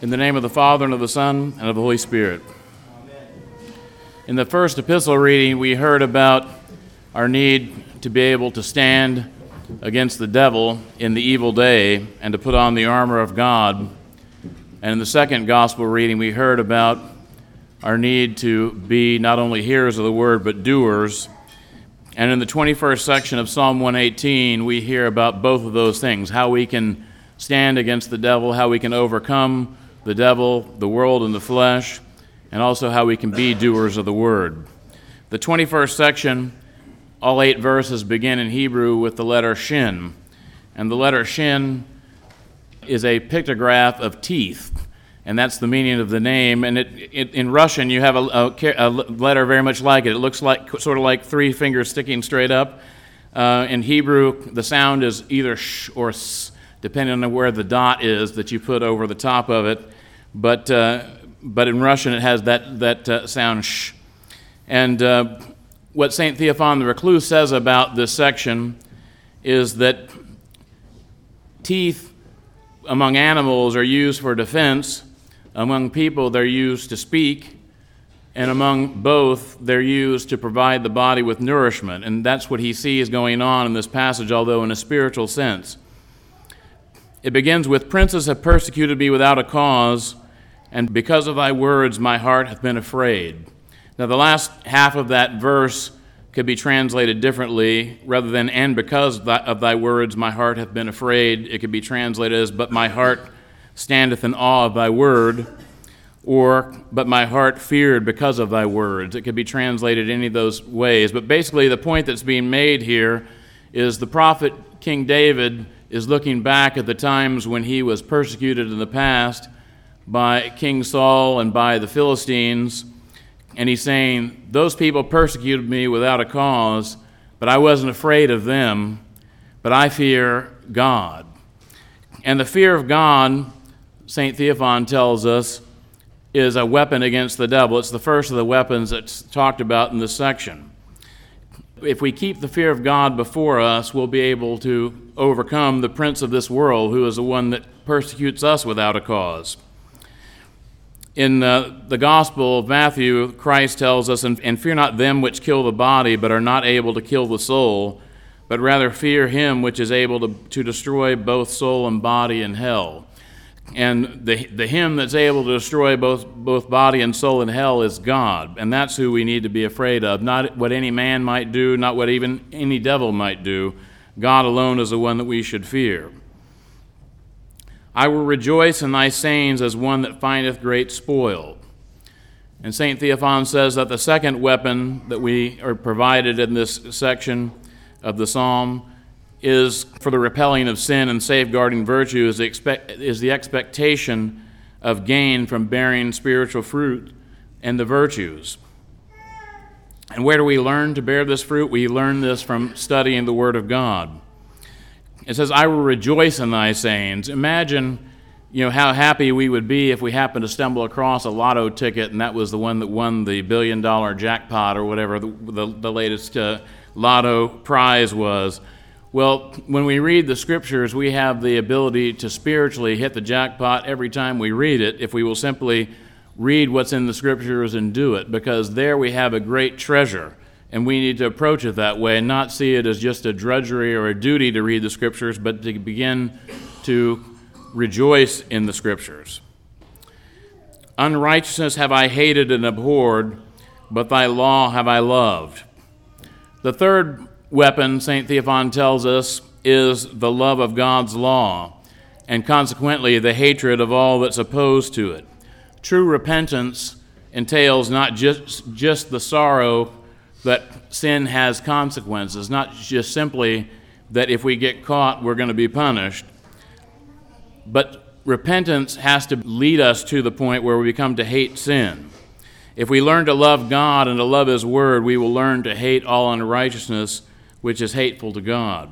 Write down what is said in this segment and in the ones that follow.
In the name of the Father, and of the Son, and of the Holy Spirit. Amen. In the first epistle reading, we heard about our need to be able to stand against the devil in the evil day and to put on the armor of God. And in the second gospel reading, we heard about our need to be not only hearers of the word, but doers. And in the 21st section of Psalm 118, we hear about both of those things, how we can stand against the devil, how we can overcome the devil, the world, and the flesh, and also how we can be doers of the word. The 21st section, all 8 verses begin in Hebrew with the letter Shin, and the letter Shin is a pictograph of teeth, and that's the meaning of the name. And in Russian, you have a letter very much like it. It looks like sort of like 3 fingers sticking straight up. In Hebrew, the sound is either sh or s, depending on where the dot is that you put over the top of it. But in Russian, it has that sound sh. And what St. Theophan the Recluse says about this section is that teeth among animals are used for defense, among people they're used to speak, and among both they're used to provide the body with nourishment. And that's what he sees going on in this passage, although in a spiritual sense. It begins with, "Princes have persecuted me without a cause, and because of thy words my heart hath been afraid." Now the last half of that verse could be translated differently. Rather than "and because of thy words my heart hath been afraid," it could be translated as "but my heart standeth in awe of thy word," or "but my heart feared because of thy words." It could be translated any of those ways. But basically the point that's being made here is the prophet King David is looking back at the times when he was persecuted in the past by King Saul and by the Philistines, and he's saying, those people persecuted me without a cause, but I wasn't afraid of them, but I fear God. And the fear of God, St. Theophan tells us, is a weapon against the devil. It's the first of the weapons that's talked about in this section. If we keep the fear of God before us, we'll be able to overcome the prince of this world, who is the one that persecutes us without a cause. In the Gospel of Matthew, Christ tells us, "And fear not them which kill the body, but are not able to kill the soul, but rather fear him which is able to destroy both soul and body in hell." And the him that's able to destroy both body and soul in hell is God, and that's who we need to be afraid of. Not what any man might do, not what even any devil might do. God alone is the one that we should fear. "I will rejoice in thy sayings as one that findeth great spoil." And St. Theophan says that the second weapon that we are provided in this section of the psalm is for the repelling of sin and safeguarding virtue is the expectation of gain from bearing spiritual fruit and the virtues. And where do we learn to bear this fruit? We learn this from studying the Word of God. It says, "I will rejoice in thy sayings." Imagine, how happy we would be if we happened to stumble across a lotto ticket and that was the one that won the $1 billion jackpot or whatever the latest lotto prize was. Well, when we read the Scriptures, we have the ability to spiritually hit the jackpot every time we read it if we will simply read what's in the Scriptures and do it, because there we have a great treasure. And we need to approach it that way and not see it as just a drudgery or a duty to read the Scriptures, but to begin to rejoice in the Scriptures. "Unrighteousness have I hated and abhorred, but thy law have I loved." The third weapon, St. Theophan tells us, is the love of God's law, and consequently the hatred of all that's opposed to it. True repentance entails not just the sorrow that sin has consequences, not just simply that if we get caught, we're going to be punished. But repentance has to lead us to the point where we become to hate sin. If we learn to love God and to love His Word, we will learn to hate all unrighteousness, which is hateful to God.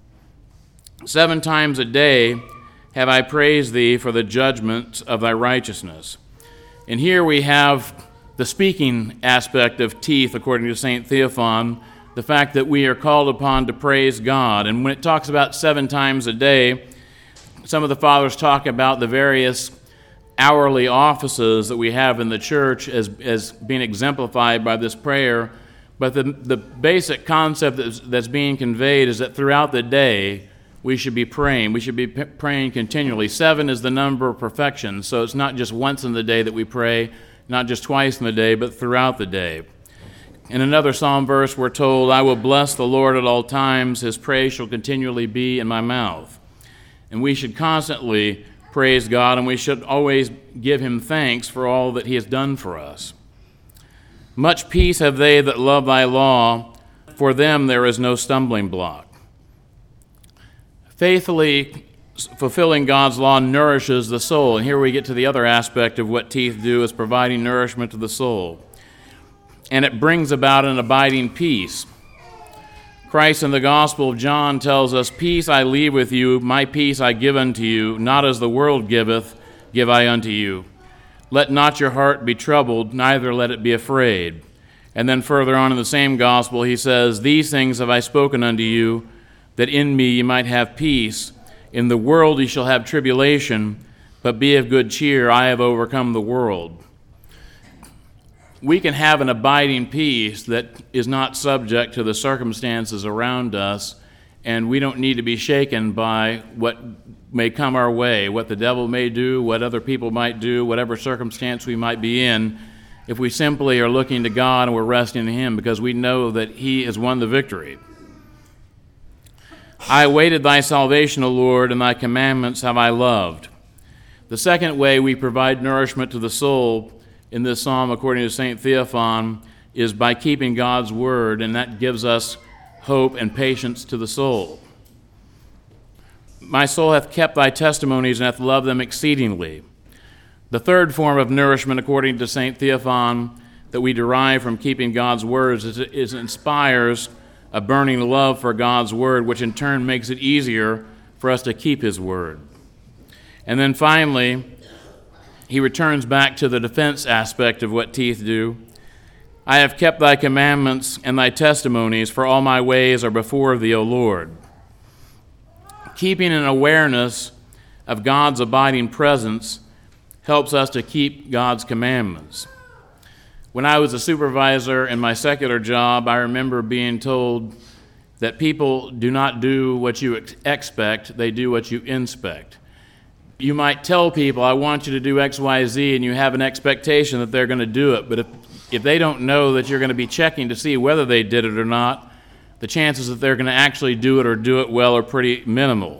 7 times a day have I praised thee for the judgments of thy righteousness. And here we have the speaking aspect of teeth, according to St. Theophan, the fact that we are called upon to praise God. And when it talks about 7 times a day, some of the fathers talk about the various hourly offices that we have in the church as being exemplified by this prayer, but the basic concept that's being conveyed is that throughout the day we should be praying. We should be praying continually. 7 is the number of perfection, so it's not just once in the day that we pray, not just twice in the day, but throughout the day. In another psalm verse, we're told, I will bless the Lord at all times. His praise shall continually be in my mouth. And we should constantly praise God, and we should always give him thanks for all that he has done for us. Much peace have they that love thy law. For them there is no stumbling block. Faithfully fulfilling God's law nourishes the soul. And here we get to the other aspect of what teeth do, is providing nourishment to the soul. And it brings about an abiding peace. Christ in the Gospel of John tells us, Peace I leave with you, my peace I give unto you, not as the world giveth, give I unto you. Let not your heart be troubled, neither let it be afraid. And then further on in the same Gospel, he says, These things have I spoken unto you, that in me ye might have peace. In the world ye shall have tribulation, but be of good cheer, I have overcome the world. We can have an abiding peace that is not subject to the circumstances around us, and we don't need to be shaken by what may come our way, what the devil may do, what other people might do, whatever circumstance we might be in, if we simply are looking to God and we're resting in him, because we know that he has won the victory. I awaited thy salvation, O Lord, and thy commandments have I loved. The second way we provide nourishment to the soul in this psalm, according to St. Theophan, is by keeping God's word, and that gives us hope and patience to the soul. My soul hath kept thy testimonies and hath loved them exceedingly. The third form of nourishment, according to St. Theophan, that we derive from keeping God's words is it inspires a burning love for God's word, which in turn makes it easier for us to keep his word. And then finally, he returns back to the defense aspect of what teeth do. I have kept thy commandments and thy testimonies, for all my ways are before thee, O Lord. Keeping an awareness of God's abiding presence helps us to keep God's commandments. When I was a supervisor in my secular job, I remember being told that people do not do what you expect, they do what you inspect. You might tell people, I want you to do X, Y, Z, and you have an expectation that they're going to do it, but if they don't know that you're going to be checking to see whether they did it or not, the chances that they're going to actually do it or do it well are pretty minimal.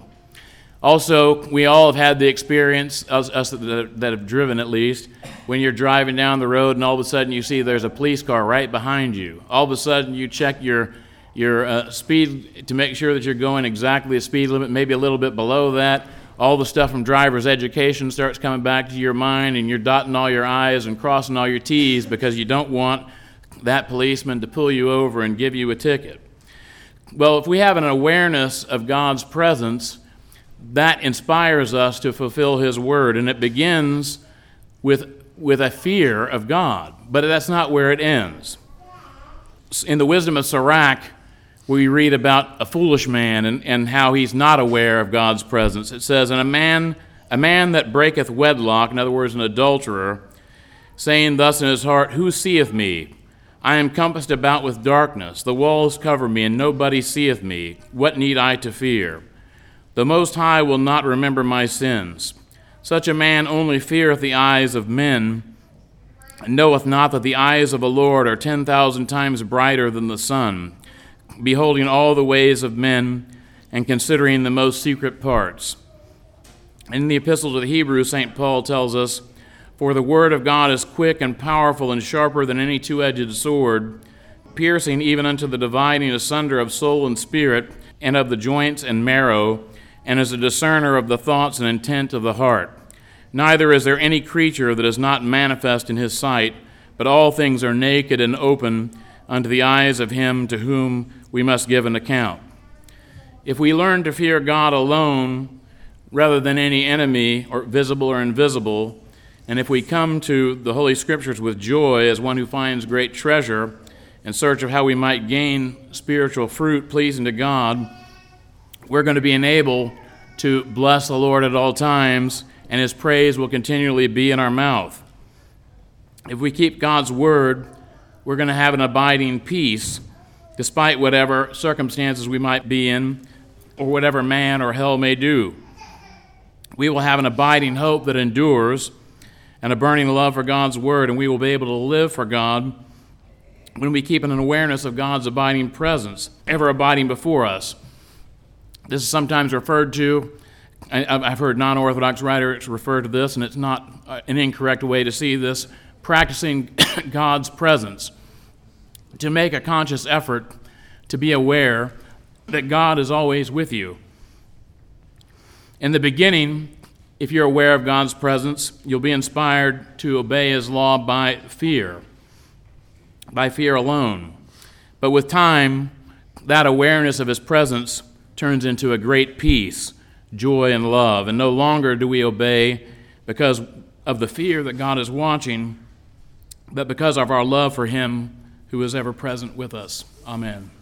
Also, we all have had the experience, us that have driven at least, when you're driving down the road and all of a sudden you see there's a police car right behind you. All of a sudden you check your speed to make sure that you're going exactly the speed limit, maybe a little bit below that. All the stuff from driver's education starts coming back to your mind, and you're dotting all your I's and crossing all your T's because you don't want that policeman to pull you over and give you a ticket. Well, if we have an awareness of God's presence, that inspires us to fulfill his word, and it begins with a fear of God, but that's not where it ends. In the Wisdom of Sirach, we read about a foolish man and how he's not aware of God's presence. It says, And a man that breaketh wedlock, in other words, an adulterer, saying thus in his heart, Who seeth me? I am compassed about with darkness. The walls cover me, and nobody seeth me. What need I to fear? The Most High will not remember my sins. Such a man only feareth the eyes of men, and knoweth not that the eyes of the Lord are 10,000 times brighter than the sun, beholding all the ways of men, and considering the most secret parts. In the Epistle to the Hebrews, St. Paul tells us, For the word of God is quick and powerful and sharper than any two-edged sword, piercing even unto the dividing asunder of soul and spirit, and of the joints and marrow, and is a discerner of the thoughts and intent of the heart. Neither is there any creature that is not manifest in his sight, but all things are naked and open unto the eyes of him to whom we must give an account. If we learn to fear God alone rather than any enemy, or visible or invisible, and if we come to the Holy Scriptures with joy as one who finds great treasure in search of how we might gain spiritual fruit pleasing to God, we're going to be enabled to bless the Lord at all times and His praise will continually be in our mouth. If we keep God's word, we're going to have an abiding peace, despite whatever circumstances we might be in, or whatever man or hell may do. We will have an abiding hope that endures, and a burning love for God's word, and we will be able to live for God when we keep an awareness of God's abiding presence, ever abiding before us. This is sometimes referred to, I've heard non-Orthodox writers refer to this, and it's not an incorrect way to see this, practicing God's presence, to make a conscious effort to be aware that God is always with you. In the beginning, if you're aware of God's presence, you'll be inspired to obey His law by fear alone. But with time, that awareness of His presence turns into a great peace, joy, and love. And no longer do we obey because of the fear that God is watching, but because of our love for Him who is ever present with us. Amen.